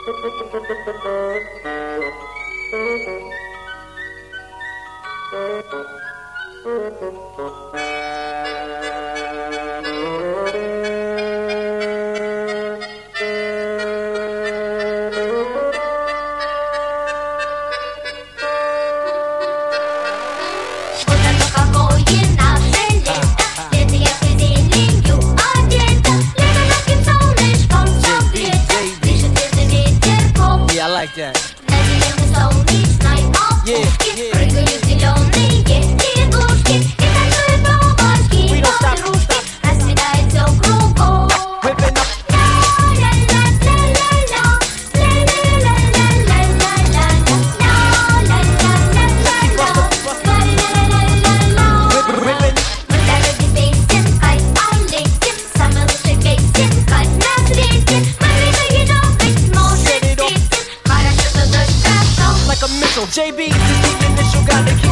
JB, this is the initial, gotta keep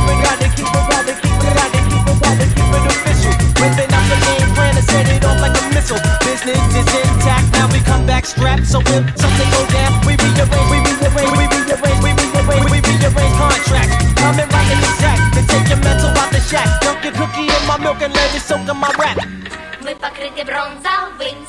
it official. Whipping out the game plan and set it off like a missile. Business is intact, now we come back strapped. So if something go down, we rearrange contracts. Come and rock it exact, then take your mental out the shack. Dunk your cookie in my milk and let it soak in my rap. Мы покрыты бронзовым